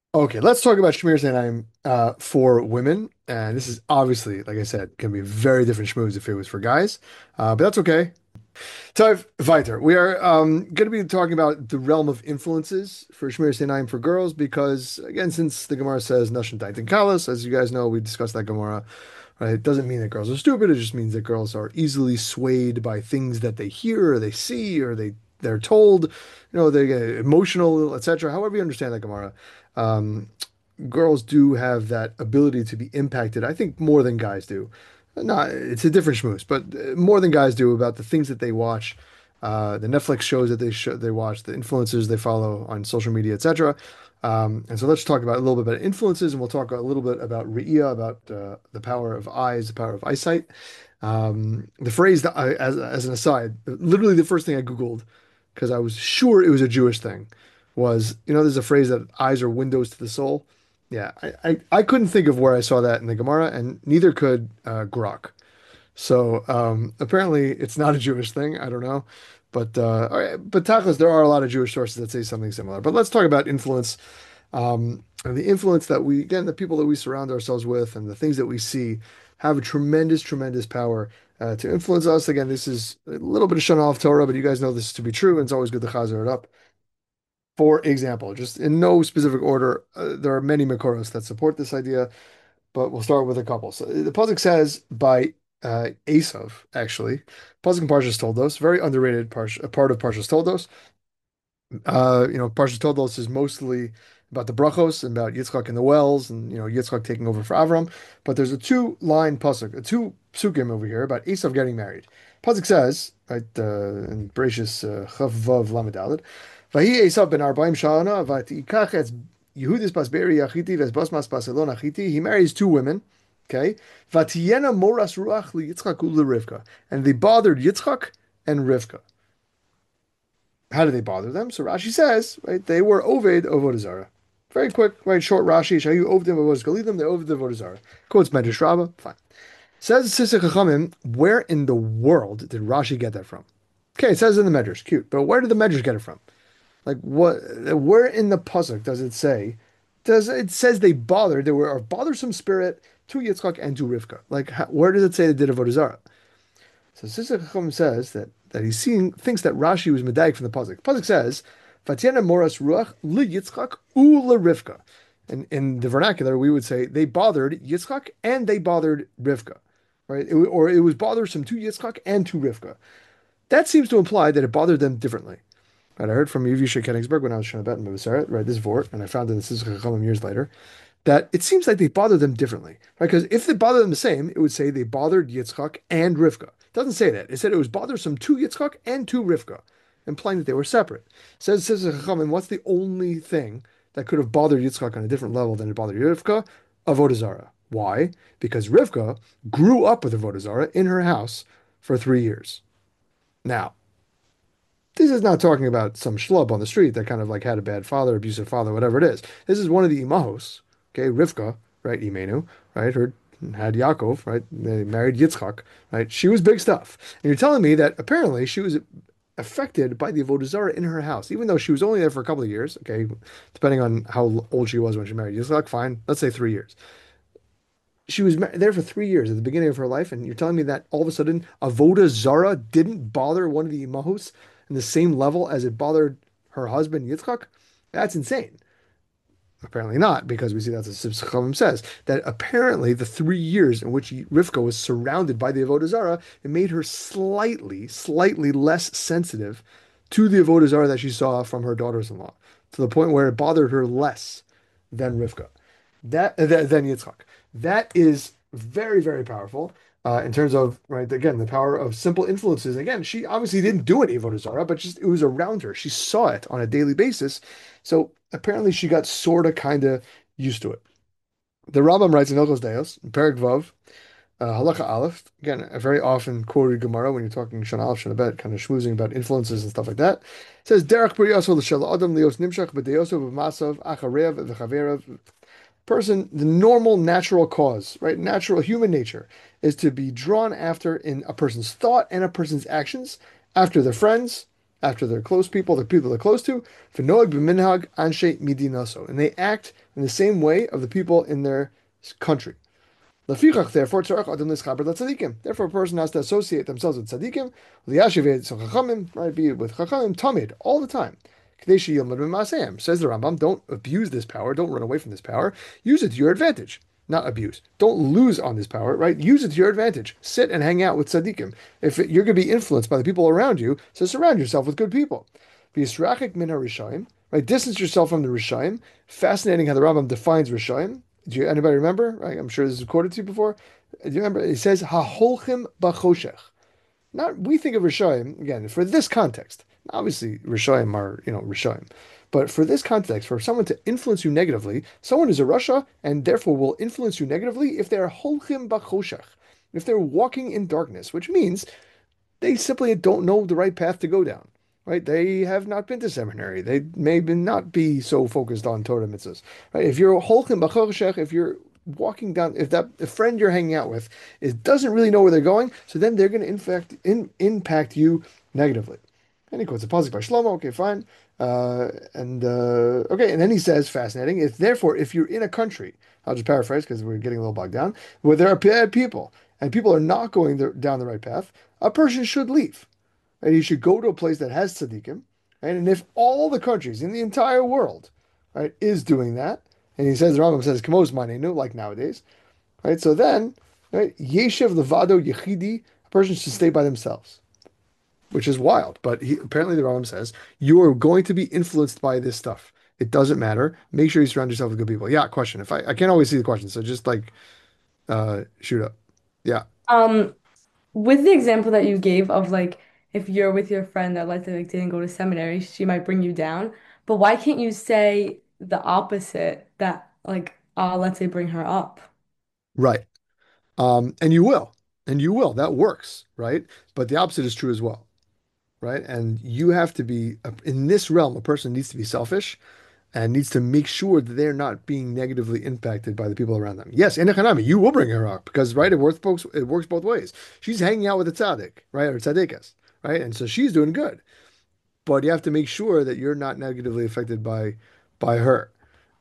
Okay, let's talk about Shmiras Einayim for women. And this is obviously, like I said, can be very different shmoos if it was for guys, but that's okay. So, weiter. We are going to be talking about the realm of influences for Shmiras Einayim for girls because, again, since the Gemara says Nashon Taitin Kalas, as you guys know, we discussed that Gemara. Right? It doesn't mean that girls are stupid. It just means that girls are easily swayed by things that they hear or they see or they're told. They get emotional, etc. However you understand that Gemara. Um, Girls do have that ability to be impacted, I think, more than guys do. No, it's a different schmooze, but more than guys do about the things that they watch, the Netflix shows that they watch, the influencers they follow on social media, etc. And so let's talk about a little bit about influences, and we'll talk a little bit about Re'iyah, about the power of eyes, the power of eyesight. The phrase that as an aside, literally the first thing I Googled, because I was sure it was a Jewish thing, was, there's a phrase that eyes are windows to the soul. Yeah, I couldn't think of where I saw that in the Gemara, and neither could Grok. So apparently it's not a Jewish thing. I don't know. All right, but tachlis, there are a lot of Jewish sources that say something similar. But let's talk about influence. And the influence that again, the people that we surround ourselves with and the things that we see have a tremendous, tremendous power to influence us. Again, this is a little bit of Shana of Torah, but you guys know this to be true, and it's always good to chazer it up. For example, just in no specific order, there are many Makoros that support this idea, but we'll start with a couple. So the Pasuk says by Esav, actually. Pasuk and Parshas Toldos, very underrated part of Parshas Toldos. Parshas Toldos is mostly about the brachos and about Yitzchak and the wells, and Yitzchak taking over for Avram. But there's a two-line pasuk, a two psukim over here about Esav getting married. Pasuk says, right, in Bereshis Chav Vav Lamed Daled, Vahi Esav ben Arbaim Shana Vatikach et Yehudis bas Beeri Achiti ves Basmas bas Elon Achiti. He marries two women. Okay, Vatiyena Moras Ruach li Yitzchak ula Rivka, and they bothered Yitzchak and Rivka. How do they bother them? So Rashi says, right, they were Oved of Avodah Zarah. Very quick, right, short Rashi. Shayu Ovdim Avodah Galilim, they Oved of Avodah Zarah. Quotes Medrash Rabbah. Fine. Says Sisach Chachamim, where in the world did Rashi get that from? Okay, it says in the Medrash, cute, but where did the Medrash get it from? Like what? Where in the pasuk does it say? Does it says they bothered? There were a bothersome spirit to Yitzchak and to Rivka. Like where does it say they did Avodah Zarah? So Sisach Chacham says that he's seeing thinks that Rashi was medayik from the pasuk. Pasuk says, "Vatiena moras ruach li Yitzchak u le Rivka." And in the vernacular, we would say they bothered Yitzchak and they bothered Rivka, right? Or it was bothersome to Yitzchak and to Rivka. That seems to imply that it bothered them differently. Right? I heard from Yevusha Koenigsberg when I was trying to bet in Mavaseret, right? This vort, and I found it in the Sisach Chacham years later that it seems like they bother them differently, right? Because if they bother them the same, it would say they bothered Yitzchak and Rivka. It doesn't say that. It said it was bothersome to Yitzchak and to Rivka, implying that they were separate. Says Chachamim, what's the only thing that could have bothered Yitzchak on a different level than it bothered Rivka? Avodah Zarah. Why? Because Rivka grew up with Avodah Zarah in her house for 3 years. Now, this is not talking about some schlub on the street that kind of like had a bad father, abusive father, whatever it is. This is one of the imahos, okay, Rivka, right, Imenu, right, her had Yaakov, right, they married Yitzchak, right, she was big stuff. And you're telling me that apparently she was affected by the Avodah Zarah in her house, even though she was only there for a couple of years, okay, depending on how old she was when she married Yitzchak, fine, let's say 3 years. She was there for 3 years at the beginning of her life, and you're telling me that all of a sudden Avodah Zarah didn't bother one of the imahos in the same level as it bothered her husband Yitzchak? That's insane. Apparently not, because we see that's what Sibsachamim says, that apparently the 3 years in which Rivka was surrounded by the Avodah Zarah, it made her slightly, slightly less sensitive to the Avodah Zarah that she saw from her daughters-in-law, to the point where it bothered her less than Rivka, than Yitzchak. That is very, very powerful in terms of, right, again, the power of simple influences. Again, she obviously didn't do any Avodah Zarah, but just it was around her. She saw it on a daily basis. So apparently she got sort of kind of used to it. The Rambam writes in Hilchos Deos, in Perek Vav, Halacha Aleph, again, a very often quoted Gemara when you're talking Shana Aleph, Shana Bet, kind of schmoozing about influences and stuff like that. It says, Derech B'Yaso L'Shel Adam Lios Nimshach B'Deyoso B'Masav Acharev V'Chaverev. Person, the normal natural cause, right? Natural human nature is to be drawn after in a person's thought and a person's actions, after their friends, after their close people, the people they're close to, v'noeg b'minhag anshe midinaso, and they act in the same way of the people in their country. Lefichach, therefore, tzarach adam nischaber letzadikim. Therefore, a person has to associate themselves with tzadikim, liyashiv chachamim, right? Be with chachamim tamid all the time. Kadeshi yilmad b'maasehim. Says the Rambam, don't abuse this power. Don't run away from this power. Use it to your advantage. Not abuse. Don't lose on this power, right? Use it to your advantage. Sit and hang out with tzaddikim. If you're going to be influenced by the people around you, so surround yourself with good people. Be yisrachik min harishayim, right? Distance yourself from the rishayim. Fascinating how the Rambam defines rishayim. Anybody remember? Right? I'm sure this is quoted to you before. Do you remember? It says haholchim bachoshech. Not we think of Rishoyim again for this context. Obviously, Rishoyim are Rishoyim, but for this context, for someone to influence you negatively, someone is a Rasha and therefore will influence you negatively if they are holchim bachoshech, if they're walking in darkness, which means they simply don't know the right path to go down. Right? They have not been to seminary. They may not be so focused on Torah mitzvahs. Right? If you're holchim bachoshech, if you're walking down, if that a friend you're hanging out with doesn't really know where they're going, so then they're going to impact you negatively. And he quotes a pasuk by Shlomo. Okay, fine. Okay, and then he says, fascinating. If therefore, if you're in a country, I'll just paraphrase because we're getting a little bogged down, where there are bad people and people are not going down the right path, a person should leave. And he should go to a place that has tzaddikim. Right? And if all the countries in the entire world, right, is doing that, and he says, the Rambam says, "Kamos manenu," like nowadays, right? So then, right, yeshiv levado yechidi, a person should stay by themselves, which is wild. But apparently, the Rambam says you are going to be influenced by this stuff. It doesn't matter. Make sure you surround yourself with good people. Yeah, question. If I can't always see the question, so just like shoot up. Yeah, Um, with the example that you gave of like if you're with your friend that let's say like didn't go to seminary, she might bring you down. But why can't you say the opposite that like let's say bring her up? right. And you will, and you will. That works, right? But the opposite is true as well. Right? And you have to be in this realm, a person needs to be selfish and needs to make sure that they're not being negatively impacted by the people around them. Yes, in economy, you will bring her up because right, it works both ways. She's hanging out with a tzaddik, right, or tzaddikas, right, and so she's doing good. But you have to make sure that you're not negatively affected by her.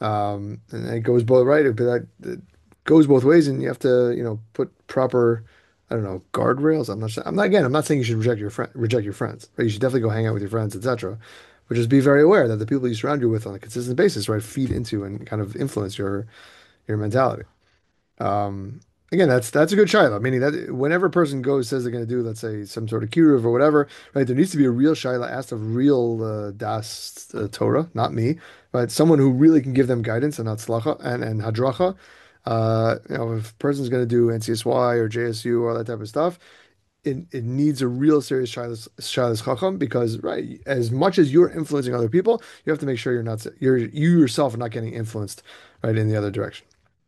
And it goes both right. It goes both ways, and you have to put proper. I don't know, guardrails. I'm not saying you should reject your friends, right? You should definitely go hang out with your friends, etc. But just be very aware that the people you surround you with on a consistent basis, right, feed into and kind of influence your mentality. Um, Again, that's a good shaila. Meaning that whenever a person says they're going to do, let's say, some sort of kiruv or whatever, right? There needs to be a real shaila asked of real das Torah, not me, but someone who really can give them guidance and hatzlacha and hadracha. If a person's going to do NCSY or JSU or all that type of stuff, it needs a real serious shilas chacham because right, as much as you're influencing other people, you have to make sure you yourself are not getting influenced right in the other direction.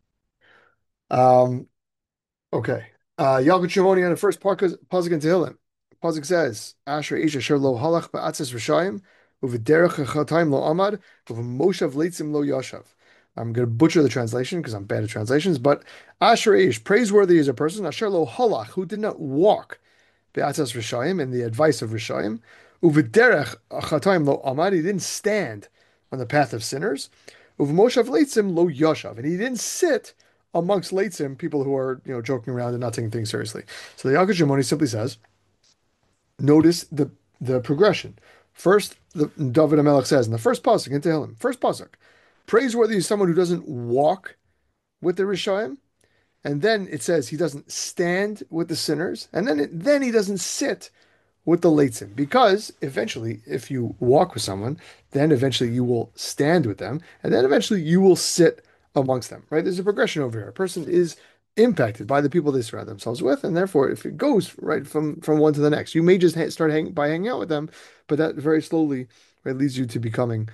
Um, Okay. Yalkut Shimoni on the first pasuk in Tehillim. Pasuk says, "Asher ish asher lo halach ba'atzis rishayim u'v'derech chataim lo amad u'v'moshav leitzim lo yashav." I'm going to butcher the translation because I'm bad at translations, but Asher ish, praiseworthy is a person, asher lo halach, who did not walk be'atzas rishayim in the advice of rishayim, u'v'derech chataim lo amad, he didn't stand on the path of sinners, u'v'moshav leitzim lo yashav, and he didn't sit amongst Leitzim, people who are, joking around and not taking things seriously. So the Yalkut Shimoni simply says, notice the progression. First, the David HaMelech says in the first pasuk in Tehillim, first pasuk, praiseworthy is someone who doesn't walk with the Rishayim, and then it says he doesn't stand with the sinners, and then he doesn't sit with the Leitzim. Because eventually, if you walk with someone, then eventually you will stand with them, and then eventually you will sit amongst them, right? There's a progression over here. A person is impacted by the people they surround themselves with, and therefore, if it goes right from one to the next, you may just start by hanging out with them, but that very slowly, right, leads you to becoming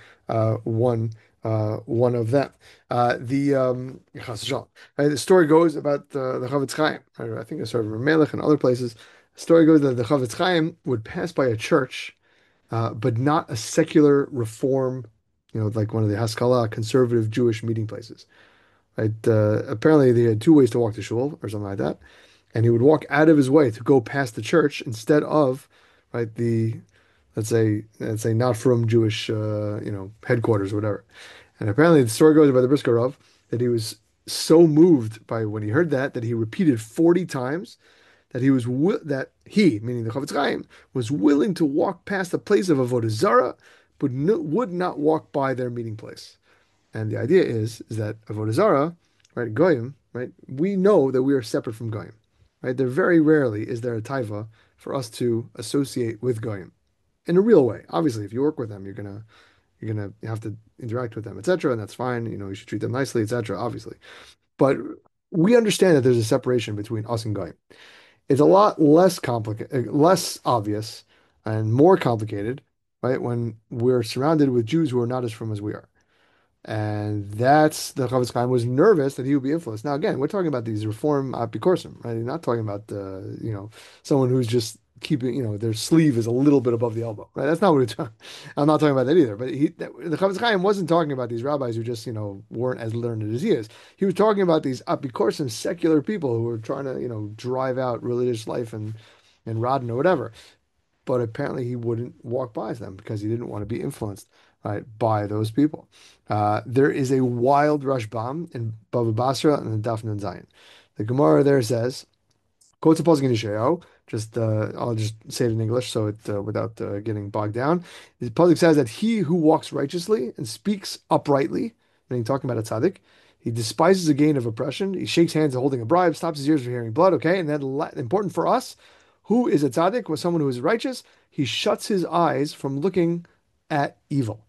one of them. Chas v'shalom. Right, the story goes about the Chavetz Chaim. Right? I think it's sort of Melech and other places. The story goes that the Chavetz Chaim would pass by a church, but not a secular reform, like one of the Haskalah conservative Jewish meeting places. Right? Apparently, they had two ways to walk to shul or something like that, and he would walk out of his way to go past the church instead of, right, the let's say not from Jewish headquarters or whatever. And apparently the story goes by the Brisker Rov that he was so moved by when he heard that he repeated 40 times that that he, meaning the Chofetz Chaim, was willing to walk past the place of Avodah Zarah, but no, would not walk by their meeting place. And the idea is that Avodah Zarah, right, Goyim, right, we know that we are separate from Goyim, right? There very rarely is there a taiva for us to associate with Goyim in a real way. Obviously, if you work with them, you're gonna have to interact with them, etc., and that's fine. You should treat them nicely, etc. Obviously, but we understand that there's a separation between us and Goyim. It's a lot less complicated, less obvious, and more complicated, right? When we're surrounded with Jews who are not as from as we are. And that's the Chavetz Chaim was nervous that he would be influenced. Now, again, we're talking about these reform apikorsim, right? You're not talking about someone who's just keeping, their sleeve is a little bit above the elbow, right? That's not what we're talking. I'm not talking about that either. But the Chavetz Chaim wasn't talking about these rabbis who just, weren't as learned as he is. He was talking about these apikorsim, secular people who were trying to, drive out religious life and Rodden or whatever, but apparently he wouldn't walk by them because he didn't want to be influenced, right, by those people. There is a wild Rashbam in Bava Basra and the Daf Nun Zayin. The Gemara there says, quotes a pasuk in Yeshayahu. I'll just say it in English so it without getting bogged down. The pasuk says that he who walks righteously and speaks uprightly, meaning talking about a tzaddik, he despises the gain of oppression. He shakes hands holding a bribe, stops his ears from hearing blood. Okay, and then important for us, who is a tzaddik? Was someone who is righteous. He shuts his eyes from looking at evil.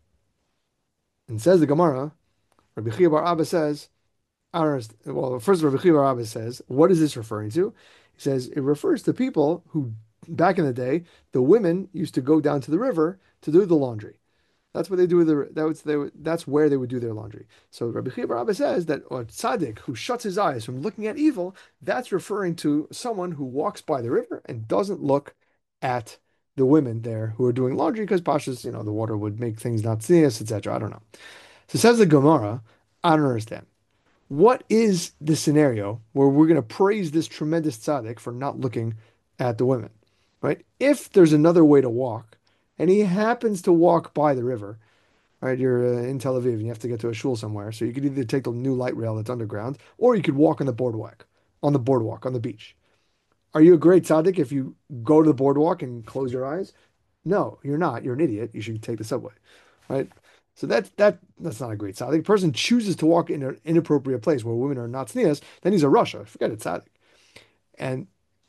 And says the Gemara, Rabbi Chiya bar Abba says, I don't understand. Well, first Rabbi Chiya bar Abba says, what is this referring to? He says it refers to people who, back in the day, the women used to go down to the river to do the laundry. That's what they do with that's where they would do their laundry. So Rabbi Chiya bar Abba says that a tzaddik who shuts his eyes from looking at evil, that's referring to someone who walks by the river and doesn't look at the women there who are doing laundry because pashas, the water would make things not tznius, etc. I don't know. So says the Gemara, I don't understand. What is the scenario where we're going to praise this tremendous tzaddik for not looking at the women, right? If there's another way to walk, and he happens to walk by the river, right? You're in Tel Aviv and you have to get to a shul somewhere, so you could either take the new light rail that's underground, or you could walk on the beach. Are you a great tzaddik if you go to the boardwalk and close your eyes? No, you're not. You're an idiot. You should take the subway, right? So that's not a great tzaddik. The person chooses to walk in an inappropriate place where women are not tznius, then he's a Russia. Forget it, tzaddik. And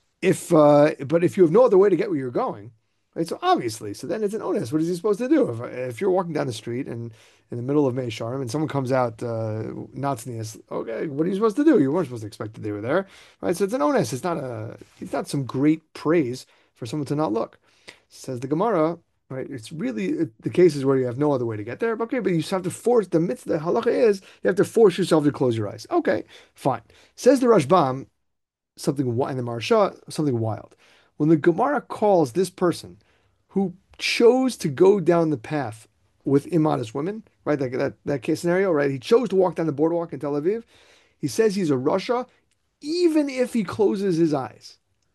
but if you have no other way to get where you're going, right? So obviously, so then it's an onus. What is he supposed to do? If you're walking down the street and in the middle of May Sharm and someone comes out not tznius, okay, what are you supposed to do? You weren't supposed to expect that they were there, right? So it's an onus. It's not some great praise for someone to not look. Says the Gemara, right? It's really the cases where you have no other way to get there. Okay, but you just have to force the mitzvah. The halacha is you have to force yourself to close your eyes. Okay, fine. Says the Rashbam something in the Maharsha, something wild. When the Gemara calls this person who chose to go down the path with immodest women, right? That case scenario, right? He chose to walk down the boardwalk in Tel Aviv. He says he's a Russia, even if he closes his eyes.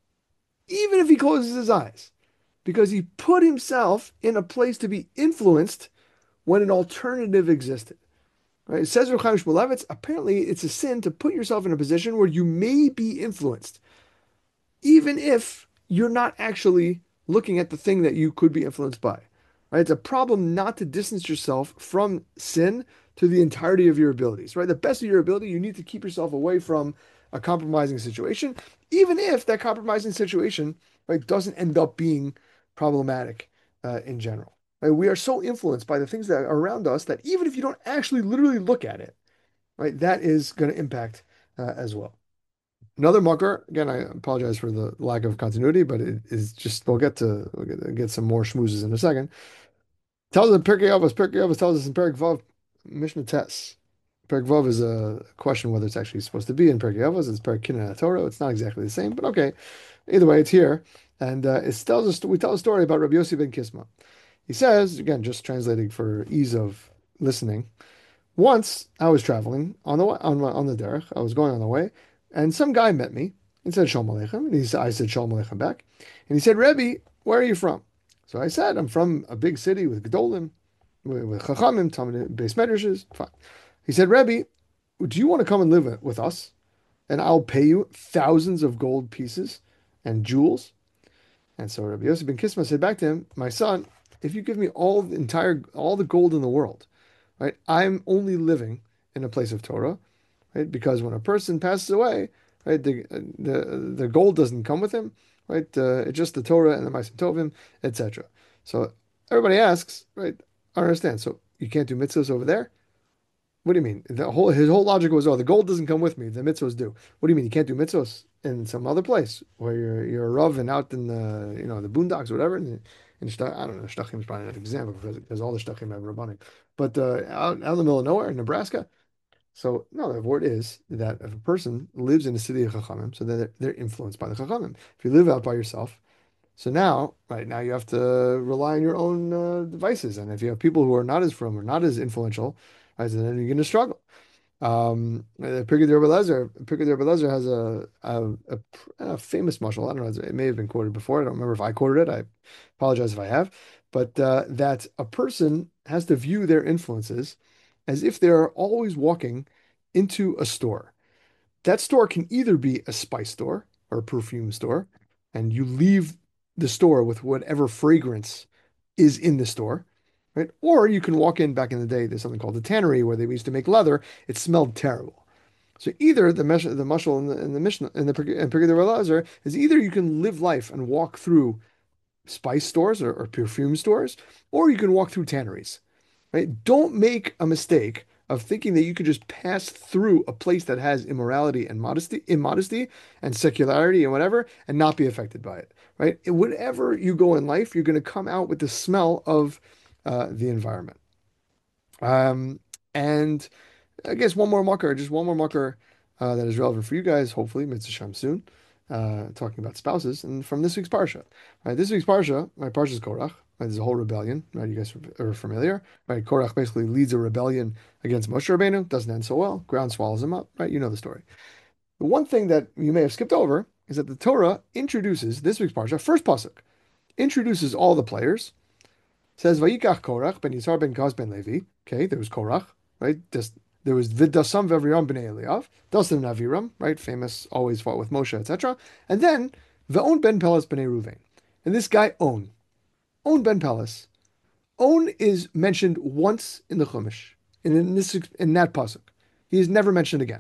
Even if he closes his eyes, because he put himself in a place to be influenced when an alternative existed. Right? It says Reb Chaim Shmulevitz, apparently it's a sin to put yourself in a position where you may be influenced, even if you're not actually looking at the thing that you could be influenced by. Right? It's a problem not to distance yourself from sin to the entirety of your abilities. Right? The best of your ability, you need to keep yourself away from a compromising situation, even if that compromising situation, right, doesn't end up being problematic in general. Right? We are so influenced by the things that are around us that even if you don't actually literally look at it, right, that is going to impact as well. Another mucker, again, I apologize for the lack of continuity, but it is just, we'll get some more schmoozes in a second. Tells us in Pirkei Avos tells us in Perek Vav, Mishnah Tes. Perek Vav is a question whether it's actually supposed to be in Pirkei Avos. It's Perek Kinan Torah. It's not exactly the same, but okay. Either way, it's here. And we tell a story about Rabbi Yossi ben Kisma. He says, again, just translating for ease of listening, once I was traveling on the derech. I was going on the way, and some guy met me and said Shalom Aleichem. And I said Shalom Aleichem back. And he said, Rebbe, where are you from? So I said, I'm from a big city with Gedolim, with Chachamim, Talmud, Beis Medrashes. Fine. He said, Rebbe, do you want to come and live with us? And I'll pay you thousands of gold pieces and jewels. And so Rabbi Yosef ben Kisma said back to him, my son, if you give me all the gold in the world, right, I'm only living in a place of Torah, right? Because when a person passes away, right, the gold doesn't come with him, right? It's just the Torah and the Ma'asim Tovim, etc. So everybody asks, right? I understand. So you can't do mitzvahs over there? What do you mean? His whole logic was, oh, the gold doesn't come with me. The mitzvahs do. What do you mean? You can't do mitzvahs in some other place where you're a rav and out in the the boondocks, or whatever. I don't know. Shtachim is probably not an example because all the Shtachim have rabbanim, but out in the middle of nowhere in Nebraska. So no, the word is that if a person lives in a city of Chachamim, so they're influenced by the Chachamim. If you live out by yourself, so now, right now, you have to rely on your own devices. And if you have people who are not as firm or not as influential, right, so then you're going to struggle. Pirkei Rebbe Lezer has a famous mashal. I don't know, it may have been quoted before. I don't remember if I quoted it. I apologize if I have. But that a person has to view their influences as if they're always walking into a store. That store can either be a spice store or a perfume store, and you leave the store with whatever fragrance is in the store, right? Or you can walk in back in the day, there's something called the tannery where they used to make leather. It smelled terrible. So either the mushal in the Mishnah in the Pirkei Elazar is either you can live life and walk through spice stores or perfume stores, or you can walk through tanneries, right? Don't make a mistake of thinking that you could just pass through a place that has immorality and immodesty and secularity and whatever, and not be affected by it, right? Whatever you go in life, you're going to come out with the smell of the environment. Um, and I guess one more marker that is relevant for you guys, hopefully, Mitzvah Shem soon, talking about spouses, and from this week's Parsha. Right, this week's Parsha, right, Parsha is Korach. Right, there's a whole rebellion, right? You guys are familiar, right? Korach basically leads a rebellion against Moshe Rabbeinu. Doesn't end so well. Ground swallows him up, right? You know the story. The one thing that you may have skipped over is that the Torah introduces this week's Parsha, first pasuk, introduces all the players, says Vayikach Korach ben Yitzhar ben Kaz ben Levi. Okay, there was Korach, right? There was Vidasam v'Aviram b'nei Eliav, Dasan and Aviram, right? Famous, always fought with Moshe, etc. And then Ve'on ben Pelas b'nei Ruvain. And this guy On ben Pelas. On is mentioned once in the Chumash, in that pasuk. He is never mentioned again.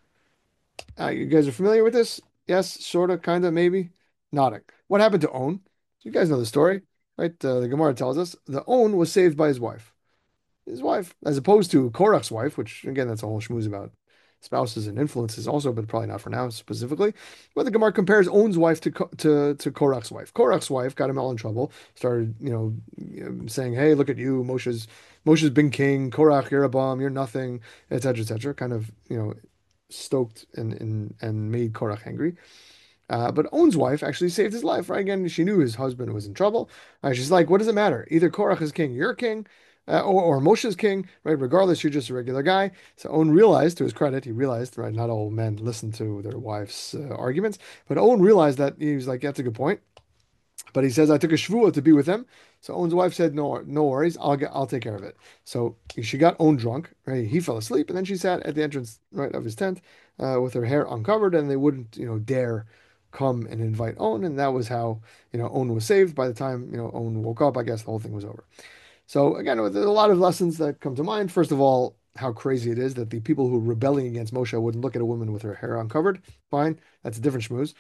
You guys are familiar with this? Yes, sorta, kinda, maybe. Nodding. What happened to On? You guys know the story, right? The Gemara tells us the On was saved by his wife. His wife, as opposed to Korach's wife, which again, that's a whole schmooze about spouses and influences also, but probably not for now specifically. But the Gemara compares On's wife to Korach's wife. Korach's wife got him all in trouble. Started, saying, "Hey, look at you, Moshe's been king. Korach, you're a bum. You're nothing," etc., etc. Kind of, stoked and made Korach angry. But On's wife actually saved his life, right? Again, she knew his husband was in trouble. She's like, what does it matter? Either Korach is king, you're king, or Moshe's king, right? Regardless, you're just a regular guy. So On realized, to his credit, he realized, right? Not all men listen to their wives' arguments, but On realized that he was like, that's a good point. But he says, I took a shvuah to be with him. So On's wife said, no, no worries, I'll take care of it. So she got On drunk, right? He fell asleep, and then she sat at the entrance, right, of his tent, with her hair uncovered, and they wouldn't, dare come and invite On, and that was how, On was saved. By the time, On woke up, I guess the whole thing was over. So again, there's a lot of lessons that come to mind. First of all, how crazy it is that the people who are rebelling against Moshe wouldn't look at a woman with her hair uncovered. Fine, that's a different schmooze.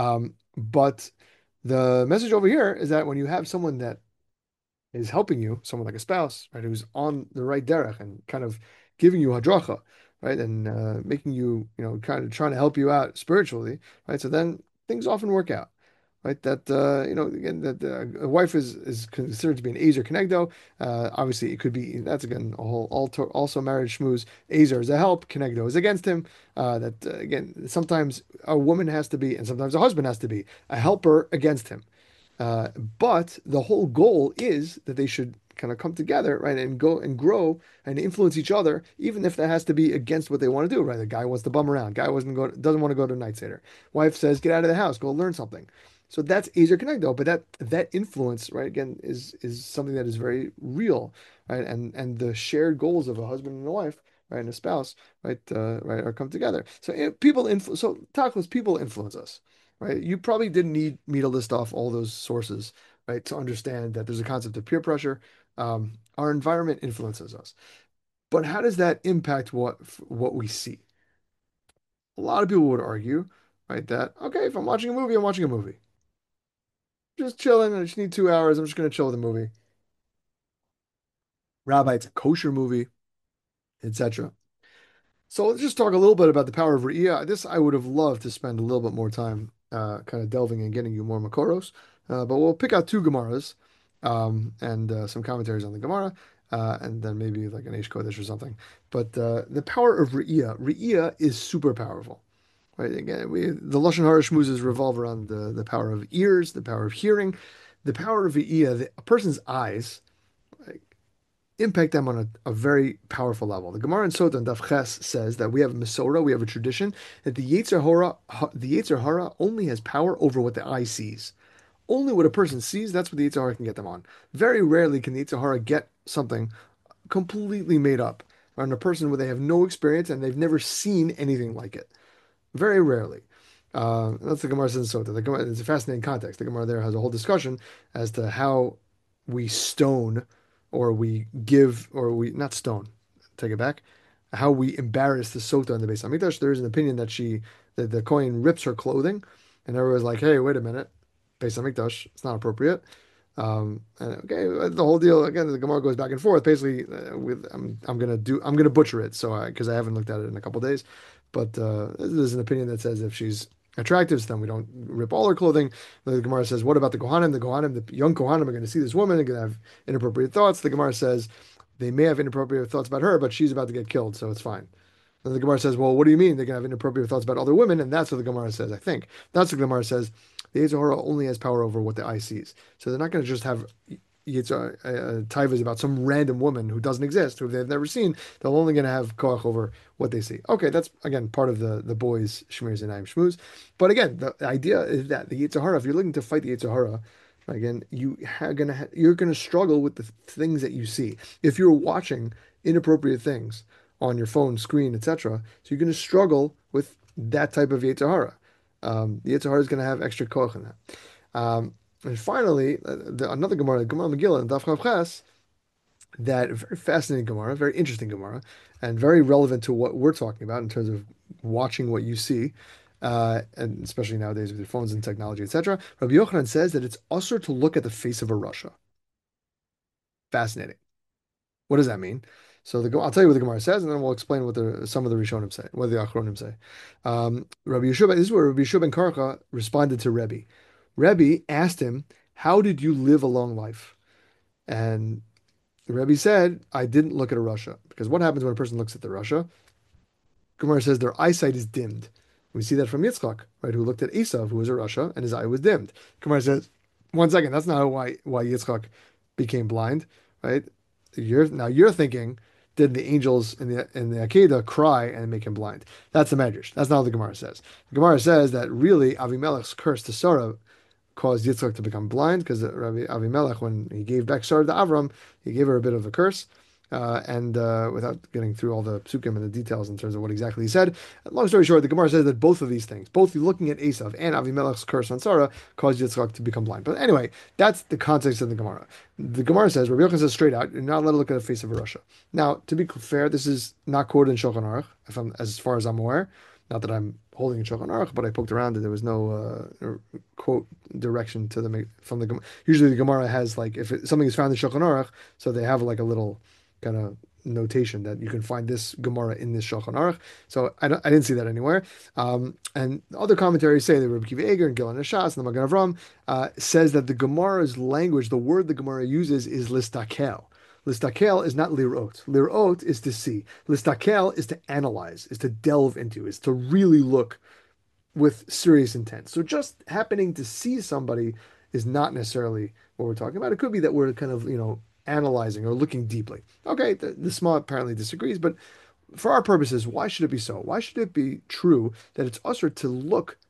But the message over here is that when you have someone that is helping you, someone like a spouse, right, who's on the right derech and kind of giving you hadracha, right, and making you, kind of trying to help you out spiritually, right, so then things often work out. Right, that again, that a wife is considered to be an Azer Kenegdo. Obviously, it could be that's again a whole also marriage schmooze. Azer is a help, Kenegdo is against him. That again, sometimes a woman has to be, and sometimes a husband has to be a helper against him. But the whole goal is that they should kind of come together, right, and go and grow and influence each other, even if that has to be against what they want to do, right? The guy wants to bum around. Guy doesn't want to go to night Seder. Wife says, get out of the house, go learn something. So that's Ezer Kenegdo, but that influence, right, again, is something that is very real, right? And the shared goals of a husband and a wife, right, and a spouse, right, right, are come together. So people influence. So tachlis, people influence us, right? You probably didn't need me to list off all those sources, right, to understand that there's a concept of peer pressure. Our environment influences us, but how does that impact what we see? A lot of people would argue, right, that okay, if I'm watching a movie, I'm watching a movie. Just chilling. I just need 2 hours. I'm just gonna chill with the movie. Rabbi, it's a kosher movie, etc. So let's just talk a little bit about the power of Re'iyah. This I would have loved to spend a little bit more time kind of delving and getting you more Makoros. But we'll pick out two Gemaras and some commentaries on the Gemara, and then maybe like an Eish Kodesh or something. But the power of Re'iyah is super powerful. Right? Again, the Lashon Hara shmoozes revolve around the power of ears, the power of hearing, the power of Re'iyah, a person's eyes impact them on a very powerful level. The Gemara in Sota and Daf Ches says that we have a Masorah, we have a tradition that the Yetzer Hara only has power over what the eye sees. Only what a person sees, that's what the Yetzer Hara can get them on. Very rarely can the Yetzer Hara get something completely made up on a person where they have no experience and they've never seen anything like it. Very rarely. That's the Gemara says in Sota. The Gemara, it's a fascinating context. The Gemara there has a whole discussion as to how we stone or we give or we not stone, take it back, how we embarrass the Sota in the Beis Hamikdash. There is an opinion that that the Kohen rips her clothing, and everyone's like, "Hey, wait a minute, Beis Hamikdash, it's not appropriate." And okay, the whole deal again. The Gemara goes back and forth. Basically, I'm gonna butcher it. So because I haven't looked at it in a couple days, but there's an opinion that says if she's attractive, so then we don't rip all her clothing. The Gemara says, what about the Kohanim? The Kohanim, the young Kohanim are going to see this woman and going to have inappropriate thoughts. The Gemara says they may have inappropriate thoughts about her, but she's about to get killed, so it's fine. And the Gemara says, well, what do you mean they're going to have inappropriate thoughts about other women? And that's what the Gemara says, I think. That's what the Gemara says. The Yetzer Hara only has power over what the eye sees. So they're not going to just have taivas about some random woman who doesn't exist, who they've never seen. They're only going to have koach over what they see. Okay, that's again part of the boys shmirs and shmooze. But again, the idea is that the Yetzer Hara, if you're looking to fight the Yetzer Hara, again, you're gonna struggle with the things that you see. If you're watching inappropriate things on your phone screen, etc., so you're gonna struggle with that type of Yetzer Hara. The Yetzer Hara is gonna have extra koach in that. And finally, another Gemara, the Gemara Megillah and Daf Chav Ches, that very fascinating Gemara, very interesting Gemara, and very relevant to what we're talking about in terms of watching what you see, and especially nowadays with your phones and technology, etc. Rabbi Yochanan says that it's usher to look at the face of a Rasha. Fascinating. What does that mean? So I'll tell you what the Gemara says, and then we'll explain what some of the Rishonim say, what the Achronim say. Rabbi Yeshua, this is where Rabbi Yeshua ben Karcha responded to Rebbe. Rebbe asked him, "How did you live a long life?" And the Rebbe said, "I didn't look at a Rasha because what happens when a person looks at the Rasha? Gemara says their eyesight is dimmed. We see that from Yitzchak, right, who looked at Esav, who was a Rasha, and his eye was dimmed. Gemara says, one second, that's not why Yitzchak became blind, right? You're thinking, did the angels in the Akedah cry and make him blind? That's the Medrash. That's not what the Gemara says. The Gemara says that really Avimelech's curse to Sarah caused Yitzchak to become blind because Rabbi Avimelech, when he gave back Sarah to Avram, he gave her a bit of a curse. And without getting through all the psukim and the details in terms of what exactly he said, long story short, the Gemara says that both of these things, both looking at Esav and Avimelech's curse on Sarah, caused Yitzchak to become blind. But anyway, that's the context of the Gemara. The Gemara says, Rabbi Yochanan says straight out, you're not allowed to look at the face of a Rasha. Now, to be fair, this is not quoted in Shulchan Aruch, as far as I'm aware. Not that I'm holding in Shulchan Aruch, but I poked around and there was no quote direction to from the Gemara. Usually the Gemara has like if something is found in Shulchan Aruch, so they have like a little kind of notation that you can find this Gemara in this Shulchan Aruch. So I didn't see that anywhere. And other commentaries say that Rabbi Kiva Eger and Gilon Hashas and the Magen Avram says that the Gemara's language, the word the Gemara uses is listakel. Listakel is not lirot. Lirot is to see. Listakel is to analyze, is to delve into, is to really look with serious intent. So just happening to see somebody is not necessarily what we're talking about. It could be that we're kind of, analyzing or looking deeply. Okay, the Sma apparently disagrees, but for our purposes, why should it be so? Why should it be true that it's usher to look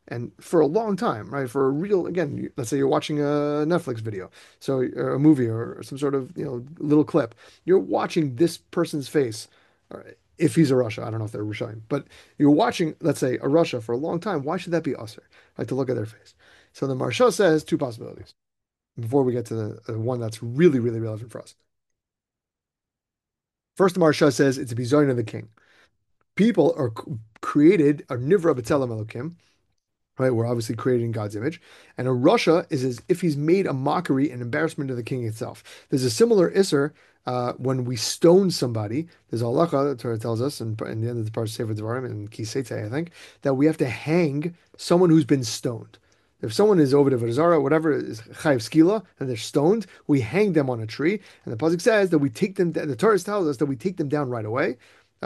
And for a long time, right? For a real, again, let's say you're watching a Netflix video, so or a movie or some sort of, little clip. You're watching this person's face, or if he's a Russia, I don't know if they're Russian, but you're watching, let's say, a Russia for a long time. Why should that be usher? Like to look at their face. So the Marsha says two possibilities before we get to the one that's really, really relevant for us. First, the Marsha says it's a bizoin of the king. People are created, are nivra b'tzelem elokim, right? We're obviously creating God's image. And a Russia is as if he's made a mockery and embarrassment of the king itself. There's a similar Isser when we stone somebody. There's a halacha, the Torah tells us, in the end of the Parsha Sefer Devarim, in Kisete, I think, that we have to hang someone who's been stoned. If someone is over the Verzara, whatever is Chayiv Skila, and they're stoned, we hang them on a tree. And the Pasuk says that we take them, the Torah tells us that we take them down right away.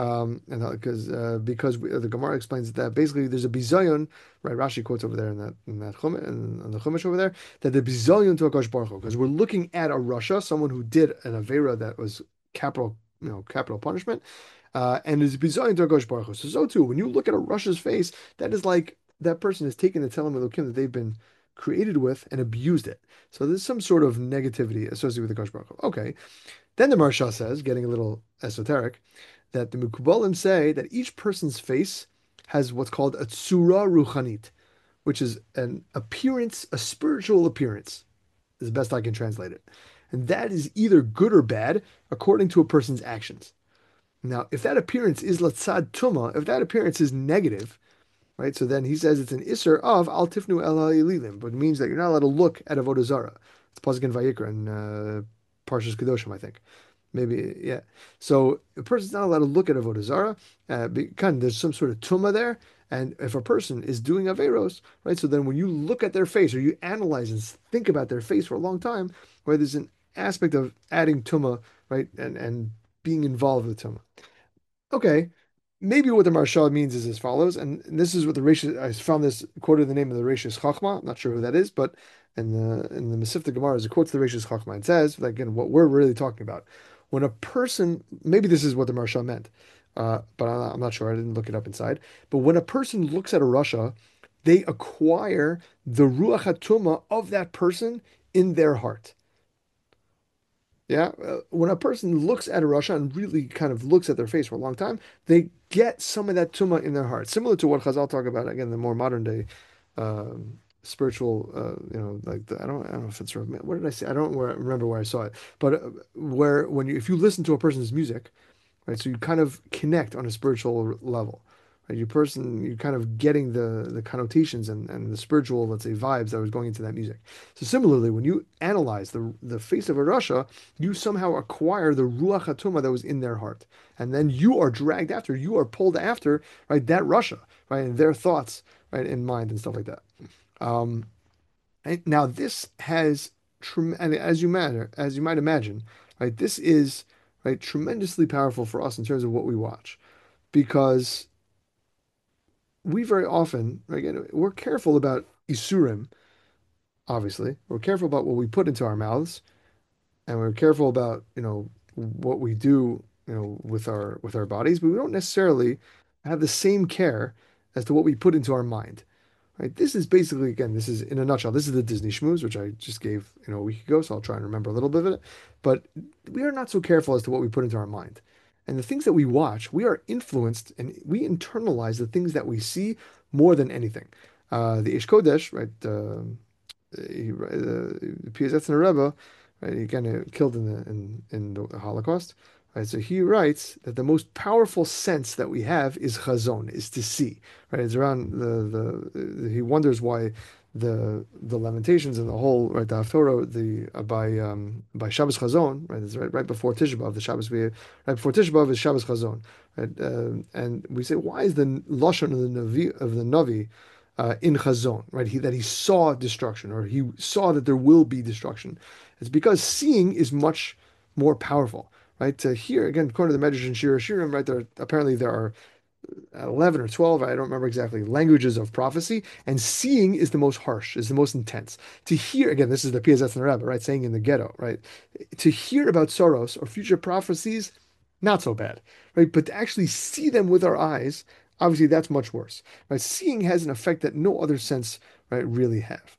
And because the Gemara explains that basically there's a bizayon, right? Rashi quotes over there in that Chumash, in the Chumash over there, that the bizayon to Hakadosh Baruch Hu, because we're looking at a Rasha, someone who did an avera that was capital, capital punishment, and is bizayon to Hakadosh Baruch Hu. So too, when you look at a Rasha's face, that is like that person has taken the Telem Elokim that they've been created with and abused it. So there's some sort of negativity associated with the Hakadosh Baruch Hu. Okay, then the Marsha says, getting a little esoteric, that the Mekubalim say that each person's face has what's called a tsura ruchanit, which is an appearance, a spiritual appearance, is the best I can translate it. And that is either good or bad according to a person's actions. Now, if that appearance is latzad tuma, if that appearance is negative, right? So then he says it's an isser of al tifnu el ha'ililim, but it means that you're not allowed to look at avodah zarah. It's pasuk in Vayikra and Parshas Kedoshim, I think. Maybe, yeah. So a person's not allowed to look at avodah zarah because there's some sort of tuma there. And if a person is doing averos, right? So then when you look at their face or you analyze and think about their face for a long time, where there's an aspect of adding tuma, right? And being involved with tuma. Okay, maybe what the Maharshal means is as follows, and this is what the Reishis, I found this quoted in the name of the Reishis Chachma. I'm not sure who that is, but in the Masifta Gemara, it quotes the Reishis Chachma and says, like, again, what we're really talking about. When a person, maybe this is what the Maharshal meant, but I'm not sure. I didn't look it up inside. But when a person looks at a Rasha, they acquire the Ruach HaTumah of that person in their heart. Yeah, when a person looks at a Rasha and really kind of looks at their face for a long time, they get some of that tuma in their heart, similar to what Chazal talk about again, the more modern day spiritual, like I don't know if it's what did I say? I don't remember where I saw it, but where when if you listen to a person's music, right, so you kind of connect on a spiritual level. Right? You kind of getting the connotations and the spiritual, let's say, vibes that was going into that music. So similarly, when you analyze the face of a Rasha, you somehow acquire the Ruach HaTumah that was in their heart. And then you are dragged after, you are pulled after, right, that Rasha, right, and their thoughts, right, in mind and stuff like that. Um, and now this has, and as you might imagine, right, this is, right, tremendously powerful for us in terms of what we watch because we very often, again, we're careful about isurim, obviously. We're careful about what we put into our mouths, and we're careful about, what we do, with our bodies, but we don't necessarily have the same care as to what we put into our mind. Right? This is basically, again, this is in a nutshell, this is the Disney schmooze, which I just gave, a week ago, so I'll try and remember a little bit of it. But we are not so careful as to what we put into our mind. And the things that we watch, we are influenced and we internalize the things that we see more than anything. The Ish Kodesh, right? The Piasetzner Rebbe, right? He kind of killed in the Holocaust. Right, so he writes that the most powerful sense that we have is chazon, is to see. Right, it's around he wonders why the Lamentations and the whole right the Haftorah by Shabbos Chazon, right, it's right before Tisha B'av, the Shabbos right before Tisha B'av is Shabbos Chazon, right, and we say why is the lashon of the Navi in Chazon, right? That he saw destruction, or he saw that there will be destruction. It's because seeing is much more powerful, right? To hear again, according to the Medrash and Shir Hashirim, right? There are 11 or 12, I don't remember exactly, languages of prophecy, and seeing is the most harsh, is the most intense. To hear, again, this is the Piasetzner Rebbe, right, saying in the ghetto, right? To hear about Soros or future prophecies, not so bad, right? But to actually see them with our eyes, Obviously, that's much worse. Right? Seeing has an effect that no other sense, right, really have.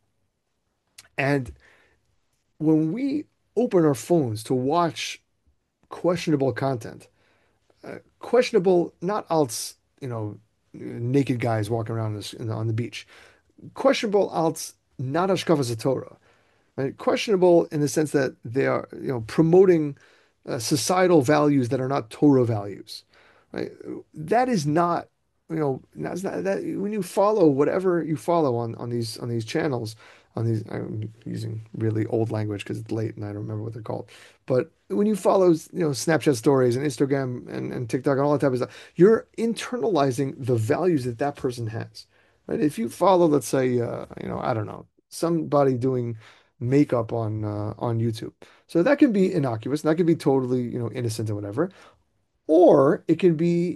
And when we open our phones to watch questionable content, questionable, not als, naked guys walking around on the beach, questionable als not Hashkafas Torah, right? Questionable in the sense that they are, promoting societal values that are not Torah values, right? That is not, that's not that when you follow whatever you follow on these channels, on these, I'm using really old language because it's late and I don't remember what they're called. But when you follow, Snapchat stories and Instagram and TikTok and all that type of stuff, you're internalizing the values that that person has, right? If you follow, let's say, I don't know, somebody doing makeup on YouTube. So that can be innocuous, and that can be totally, innocent or whatever. Or it can be,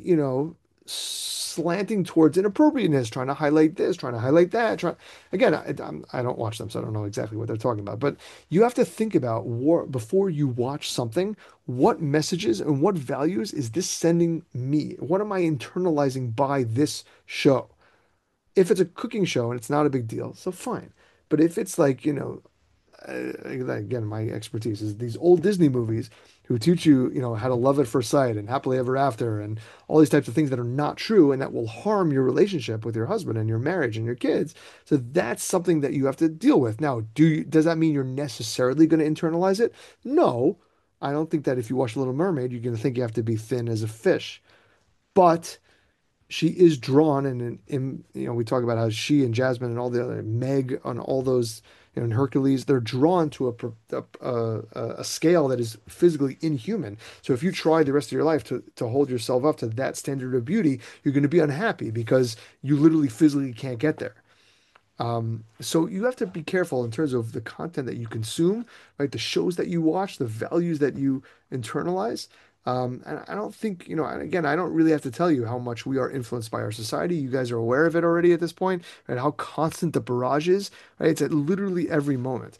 slanting towards inappropriateness, trying to highlight this, trying to highlight that. Again, I don't watch them, so I don't know exactly what they're talking about. But you have to think about before you watch something, what messages and what values is this sending me? What am I internalizing by this show? If it's a cooking show and it's not a big deal, so fine. But if it's like, again, my expertise is these old Disney movies who teach you, how to love at first sight and happily ever after and all these types of things that are not true and that will harm your relationship with your husband and your marriage and your kids. So that's something that you have to deal with. Now, does that mean you're necessarily going to internalize it? No. I don't think that if you watch Little Mermaid, you're going to think you have to be thin as a fish. But she is drawn and we talk about how she and Jasmine and all the other Meg on all those, and Hercules, they're drawn to a scale that is physically inhuman. So if you try the rest of your life to hold yourself up to that standard of beauty, you're going to be unhappy because you literally physically can't get there. So you have to be careful in terms of the content that you consume, right? The shows that you watch, the values that you internalize. And I don't think, and again, I don't really have to tell you how much we are influenced by our society. You guys are aware of it already at this point, right? How constant the barrage is, right? It's at literally every moment.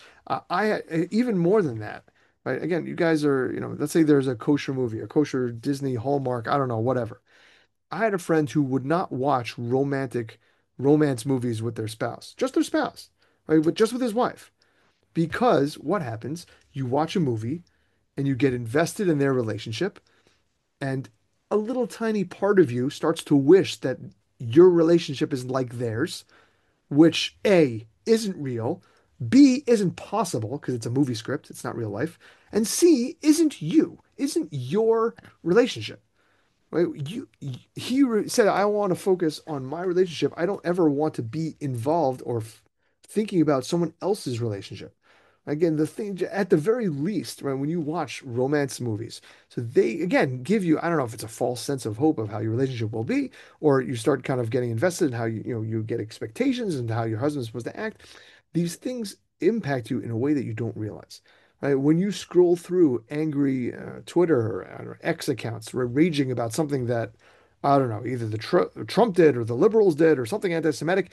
Even more than that, right? Again, you guys are, let's say there's a kosher movie, a kosher Disney Hallmark, I don't know, whatever. I had a friend who would not watch romantic romance movies with their spouse, just their spouse, right? But just with his wife. Because what happens? You watch a movie and you get invested in their relationship, and a little tiny part of you starts to wish that your relationship is like theirs, which A, isn't real, B, isn't possible because it's a movie script, it's not real life, and C, isn't you, isn't your relationship. Right? Said, I want to focus on my relationship. I don't ever want to be involved or thinking about someone else's relationship. Again, the thing, at the very least, right, when you watch romance movies, so they, again, give you, I don't know if it's a false sense of hope of how your relationship will be, or you start kind of getting invested in how you get expectations and how your husband's supposed to act. These things impact you in a way that you don't realize. Right? When you scroll through angry Twitter or X accounts raging about something that, I don't know, either Trump did or the liberals did or something anti-Semitic,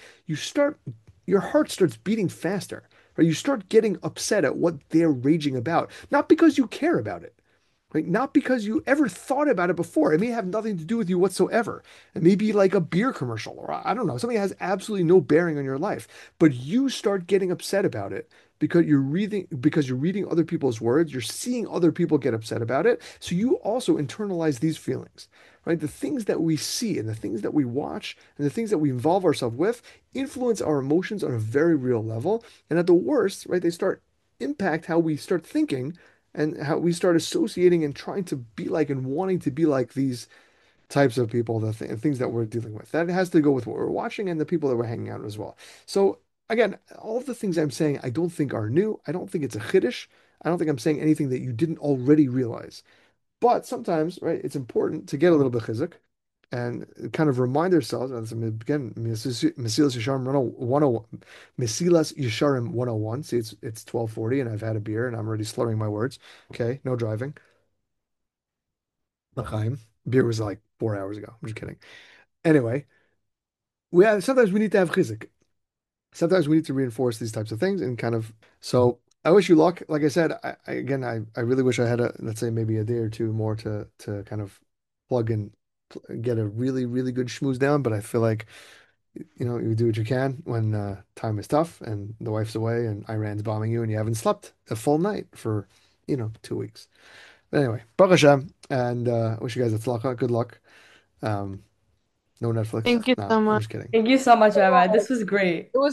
your heart starts beating faster, right? You start getting upset at what they're raging about, not because you care about it, right? Not because you ever thought about it before. It may have nothing to do with you whatsoever. It may be like a beer commercial, or I don't know, something that has absolutely no bearing on your life. But you start getting upset about it because you're reading other people's words, you're seeing other people get upset about it. So you also internalize these feelings, right? The things that we see and the things that we watch and the things that we involve ourselves with influence our emotions on a very real level. And at the worst, right, they start impact how we start thinking and how we start associating and trying to be like and wanting to be like these types of people, the things that we're dealing with. That has to go with what we're watching and the people that we're hanging out with as well. So again, all of the things I'm saying, I don't think are new. I don't think it's a chiddush. I don't think I'm saying anything that you didn't already realize. But sometimes, right, it's important to get a little bit chizuk and kind of remind ourselves, again, Mesilas Yesharim 101, Mesilas Yesharim 101. See, it's 12:40 and I've had a beer and I'm already slurring my words. Okay, no driving. L'chaim. Beer was like 4 hours ago. I'm just kidding. Anyway, sometimes we need to have chizuk. Sometimes we need to reinforce these types of things and kind of. So I wish you luck. Like I said, again, I really wish I had let's say maybe a day or two more to kind of plug in get a really, really good schmooze down, but I feel like, you do what you can when time is tough and the wife's away and Iran's bombing you and you haven't slept a full night for, 2 weeks. But anyway, Baruch Hashem, and wish you guys a good luck. Um, no Netflix. Thank you Nah, so I'm much. just kidding. Thank you so much, Rabbi. This was great. It was